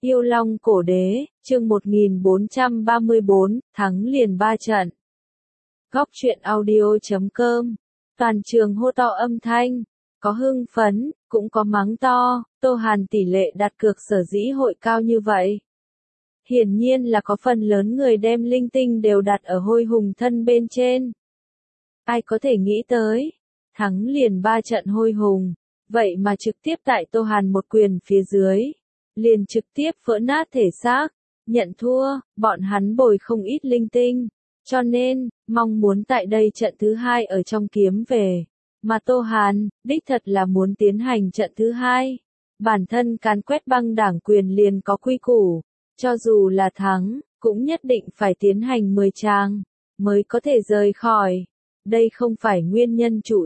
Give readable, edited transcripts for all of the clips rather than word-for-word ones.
Yêu Long Cổ Đế, chương 1434, thắng liền 3 trận. Góc truyện audio.com. Toàn trường hô to âm thanh, có hưng phấn, cũng có mắng to. Tô Hàn tỷ lệ đặt cược sở dĩ hội cao như vậy. Hiển nhiên là có phần lớn người đem linh tinh đều đặt ở Hôi Hùng thân bên trên. Ai có thể nghĩ tới, thắng liền 3 trận Hôi Hùng, vậy mà trực tiếp tại Tô Hàn một quyền phía dưới, liền trực tiếp vỡ nát thể xác, nhận thua. Bọn hắn bồi không ít linh tinh, cho nên, mong muốn tại đây trận thứ 2 ở trong kiếm về. Mà Tô Hàn, đích thật là muốn tiến hành trận thứ 2. Bản thân càn quét băng đảng quyền liền có quy củ, cho dù là thắng, cũng nhất định phải tiến hành 10 tràng, mới có thể rời khỏi. Đây không phải nguyên nhân chủ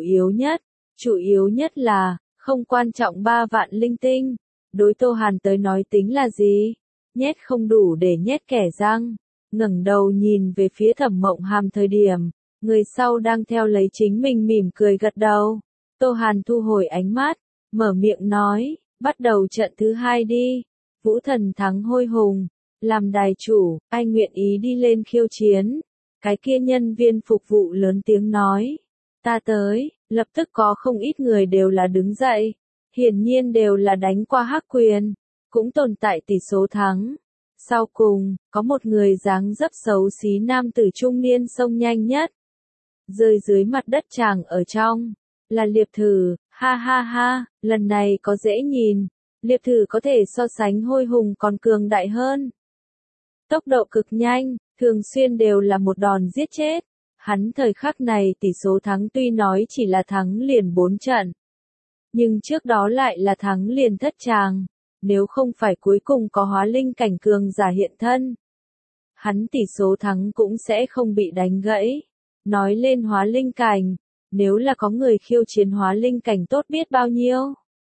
yếu nhất là, không quan trọng 3 vạn linh tinh. Đối Tô Hàn tới nói tính là gì? Nhét không đủ để nhét kẻ răng. Ngẩng đầu nhìn về phía Thẩm Mộng Hàm thời điểm, người sau đang theo lấy chính mình mỉm cười gật đầu. Tô Hàn thu hồi ánh mắt, mở miệng nói, bắt đầu trận thứ 2 đi. Vũ Thần thắng Hôi Hùng, làm đài chủ, ai nguyện ý đi lên khiêu chiến? Cái kia nhân viên phục vụ lớn tiếng nói, ta tới. Lập tức có không ít người đều là đứng dậy, hiển nhiên đều là đánh qua hắc quyền, cũng tồn tại tỷ số thắng. Sau cùng, có một người dáng dấp xấu xí nam tử trung niên xông nhanh nhất, rơi dưới mặt đất chàng ở trong, là Liệp Thử. Ha ha ha, lần này có dễ nhìn, Liệp Thử có thể so sánh Hôi Hùng còn cường đại hơn. Tốc độ cực nhanh, thường xuyên đều là một đòn giết chết. Hắn thời khắc này tỷ số thắng tuy nói chỉ là thắng liền 4 trận, nhưng trước đó lại là thắng liền thất tràng. Nếu không phải cuối cùng có hóa linh cảnh cường giả hiện thân, hắn tỷ số thắng cũng sẽ không bị đánh gãy. Nói lên hóa linh cảnh, nếu là có người khiêu chiến hóa linh cảnh tốt biết bao nhiêu.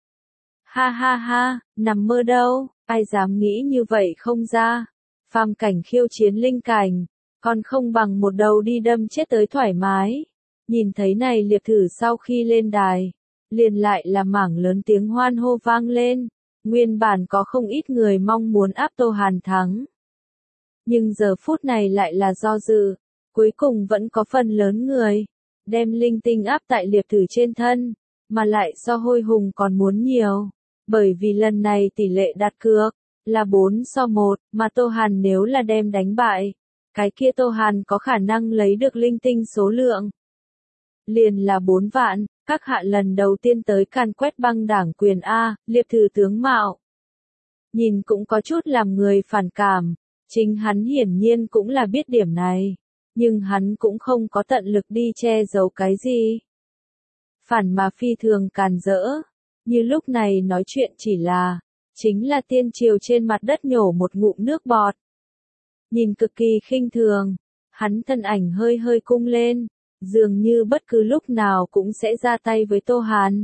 Ha ha ha, nằm mơ đâu, ai dám nghĩ như vậy không ra. Phàm cảnh khiêu chiến linh cảnh, còn không bằng một đầu đi đâm chết tới thoải mái. Nhìn thấy này Liệp Thử sau khi lên đài, liền lại là mảng lớn tiếng hoan hô vang lên. Nguyên bản có không ít người mong muốn áp Tô Hàn thắng, nhưng giờ phút này lại là do dự. Cuối cùng vẫn có phần lớn người đem linh tinh áp tại Liệp Thử trên thân, mà lại so Hôi Hùng còn muốn nhiều, bởi vì lần này tỷ lệ đặt cược là 4-1, mà Tô Hàn nếu là đem đánh bại, cái kia Tô Hàn có khả năng lấy được linh tinh số lượng liền là 4 vạn. Các hạ lần đầu tiên tới càn quét băng đảng quyền A, Liệp Thử tướng mạo nhìn cũng có chút làm người phản cảm, chính hắn hiển nhiên cũng là biết điểm này, nhưng hắn cũng không có tận lực đi che giấu cái gì. Phản mà phi thường càn rỡ, như lúc này nói chuyện chỉ là, chính là tiên triều trên mặt đất nhổ một ngụm nước bọt. Nhìn cực kỳ khinh thường, hắn thân ảnh hơi hơi cung lên, dường như bất cứ lúc nào cũng sẽ ra tay với Tô Hàn.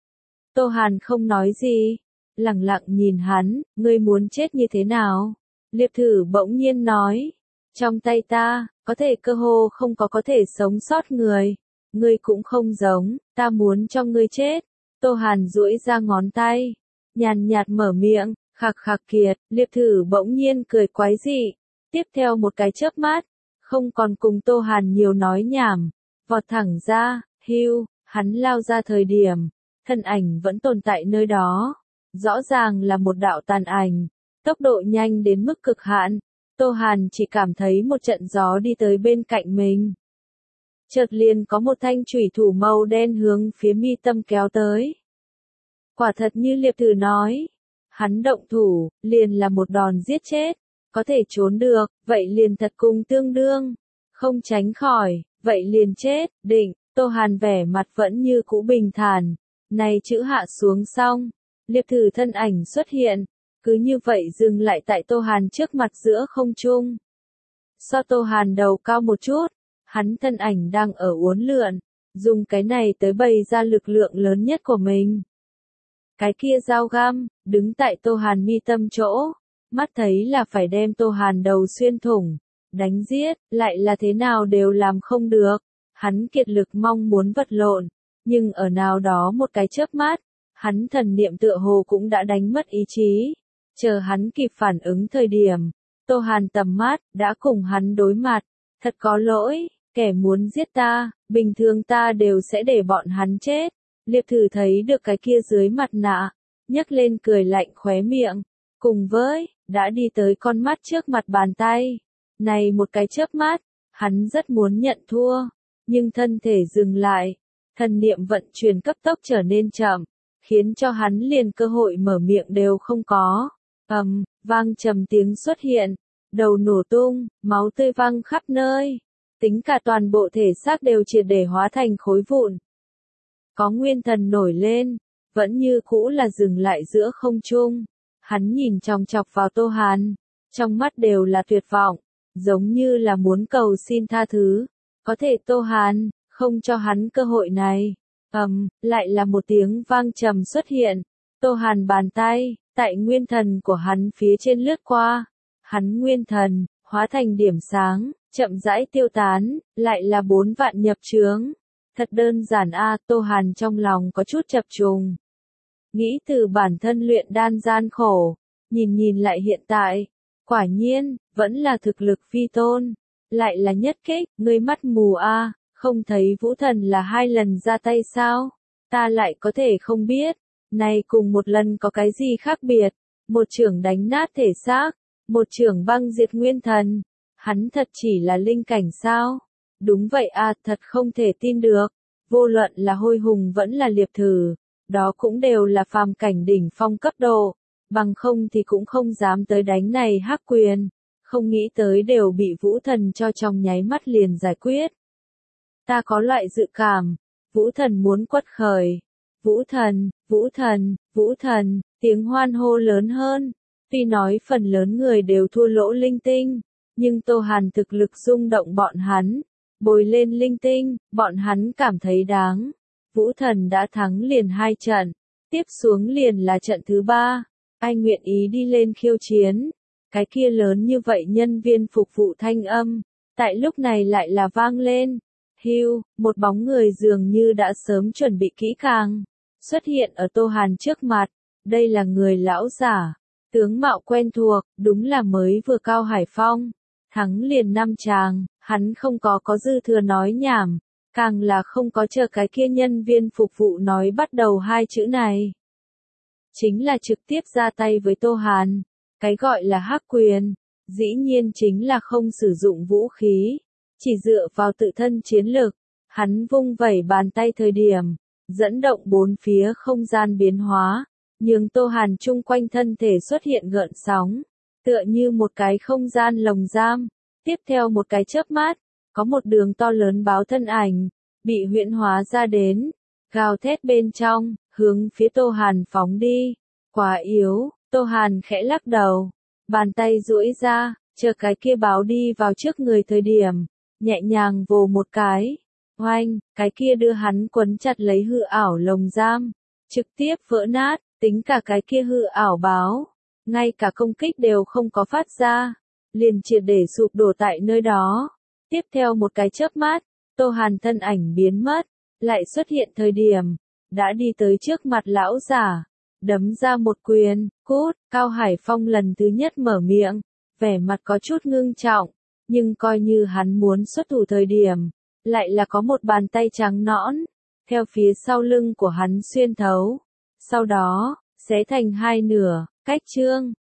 Tô Hàn không nói gì, lẳng lặng nhìn hắn, ngươi muốn chết như thế nào? Liệp Thử bỗng nhiên nói, trong tay ta, có thể cơ hồ không có thể sống sót người. Ngươi cũng không giống, ta muốn cho ngươi chết. Tô Hàn duỗi ra ngón tay, nhàn nhạt mở miệng, khạc khạc kiệt. Liệp Thử bỗng nhiên cười quái dị, tiếp theo một cái chớp mắt, không còn cùng Tô Hàn nhiều nói nhảm, vọt thẳng ra. Hưu, hắn lao ra thời điểm, thân ảnh vẫn tồn tại nơi đó, rõ ràng là một đạo tàn ảnh, tốc độ nhanh đến mức cực hạn. Tô Hàn chỉ cảm thấy một trận gió đi tới bên cạnh mình, chợt liền có một thanh chủy thủ màu đen hướng phía mi tâm kéo tới. Quả thật như Liệp Thử nói, hắn động thủ, liền là một đòn giết chết. Có thể trốn được, vậy liền thật cùng tương đương. Không tránh khỏi, vậy liền chết. Định. Tô Hàn vẻ mặt vẫn như cũ bình thản. Này chữ hạ xuống xong, Liệp Thử thân ảnh xuất hiện, cứ như vậy dừng lại tại Tô Hàn trước mặt giữa không trung. So Tô Hàn đầu cao một chút, hắn thân ảnh đang ở uốn lượn, dùng cái này tới bày ra lực lượng lớn nhất của mình. Cái kia dao găm, đứng tại Tô Hàn mi tâm chỗ, mắt thấy là phải đem Tô Hàn đầu xuyên thủng, đánh giết, lại là thế nào đều làm không được. Hắn kiệt lực mong muốn vật lộn, nhưng ở nào đó một cái chớp mắt, hắn thần niệm tựa hồ cũng đã đánh mất ý chí. Chờ hắn kịp phản ứng thời điểm, Tô Hàn tầm mắt, đã cùng hắn đối mặt. Thật có lỗi, kẻ muốn giết ta, bình thường ta đều sẽ để bọn hắn chết. Liệp Thử thấy được cái kia dưới mặt nạ, nhấc lên cười lạnh khóe miệng, cùng với, đã đi tới con mắt trước mặt bàn tay. Này một cái chớp mắt, hắn rất muốn nhận thua, nhưng thân thể dừng lại, thần niệm vận chuyển cấp tốc trở nên chậm, khiến cho hắn liền cơ hội mở miệng đều không có. Vang trầm tiếng xuất hiện, đầu nổ tung, máu tươi văng khắp nơi, tính cả toàn bộ thể xác đều triệt để hóa thành khối vụn. Có nguyên thần nổi lên, vẫn như cũ là dừng lại giữa không trung. Hắn nhìn chòng chọc vào Tô Hàn, trong mắt đều là tuyệt vọng, giống như là muốn cầu xin tha thứ. Có thể Tô Hàn không cho hắn cơ hội này. Lại là một tiếng vang trầm xuất hiện. Tô Hàn bàn tay, tại nguyên thần của hắn phía trên lướt qua. Hắn nguyên thần, hóa thành điểm sáng, chậm rãi tiêu tán, lại là 4 vạn nhập chướng. Thật đơn giản a, Tô Hàn trong lòng có chút chập trùng. Nghĩ từ bản thân luyện đan gian khổ, nhìn lại hiện tại, quả nhiên, vẫn là thực lực phi tôn, lại là nhất kích, ngươi mắt mù a, không thấy Vũ Thần là 2 lần ra tay sao? Ta lại có thể không biết, này cùng một lần có cái gì khác biệt? Một chưởng đánh nát thể xác, một chưởng băng diệt nguyên thần, hắn thật chỉ là linh cảnh sao? Đúng vậy a, thật không thể tin được, vô luận là Hôi Hùng vẫn là Liệp Thử, đó cũng đều là phàm cảnh đỉnh phong cấp độ, bằng không thì cũng không dám tới đánh này hắc quyền, không nghĩ tới đều bị Vũ Thần cho trong nháy mắt liền giải quyết. Ta có loại dự cảm, Vũ Thần muốn quật khởi. Vũ Thần, Vũ Thần, Vũ Thần, tiếng hoan hô lớn hơn. Tuy nói phần lớn người đều thua lỗ linh tinh, nhưng Tô Hàn thực lực rung động bọn hắn, bồi lên linh tinh, bọn hắn cảm thấy đáng. Vũ Thần đã thắng liền 2 trận, tiếp xuống liền là trận thứ 3. Ai nguyện ý đi lên khiêu chiến? Cái kia lớn như vậy nhân viên phục vụ thanh âm, tại lúc này lại là vang lên. Hưu, một bóng người dường như đã sớm chuẩn bị kỹ càng, xuất hiện ở Tô Hàn trước mặt. Đây là người lão giả, tướng mạo quen thuộc, đúng là mới vừa Cao Hải Phong. Thắng liền 5 tràng, hắn không có dư thừa nói nhảm, càng là không có chờ cái kia nhân viên phục vụ nói bắt đầu 2 chữ này. Chính là trực tiếp ra tay với Tô Hàn. Cái gọi là hắc quyền, dĩ nhiên chính là không sử dụng vũ khí, chỉ dựa vào tự thân chiến lực. Hắn vung vẩy bàn tay thời điểm, dẫn động 4 phía không gian biến hóa, nhưng Tô Hàn chung quanh thân thể xuất hiện gợn sóng, tựa như một cái không gian lồng giam. Tiếp theo một cái chớp mắt, có một đường to lớn báo thân ảnh, bị huyễn hóa ra đến, gào thét bên trong, hướng phía Tô Hàn phóng đi. Quá yếu, Tô Hàn khẽ lắc đầu, bàn tay duỗi ra, chờ cái kia báo đi vào trước người thời điểm, nhẹ nhàng vồ một cái. Oanh, cái kia đưa hắn quấn chặt lấy hư ảo lồng giam, trực tiếp vỡ nát, tính cả cái kia hư ảo báo, ngay cả công kích đều không có phát ra, liền triệt để sụp đổ tại nơi đó. Tiếp theo một cái chớp mắt, Tô Hàn thân ảnh biến mất, lại xuất hiện thời điểm, đã đi tới trước mặt lão giả, đấm ra một quyền. Cút. Cao Hải Phong lần thứ nhất mở miệng, vẻ mặt có chút ngưng trọng, nhưng coi như hắn muốn xuất thủ thời điểm, lại là có một bàn tay trắng nõn, theo phía sau lưng của hắn xuyên thấu, sau đó, xé thành 2 nửa. Cách chương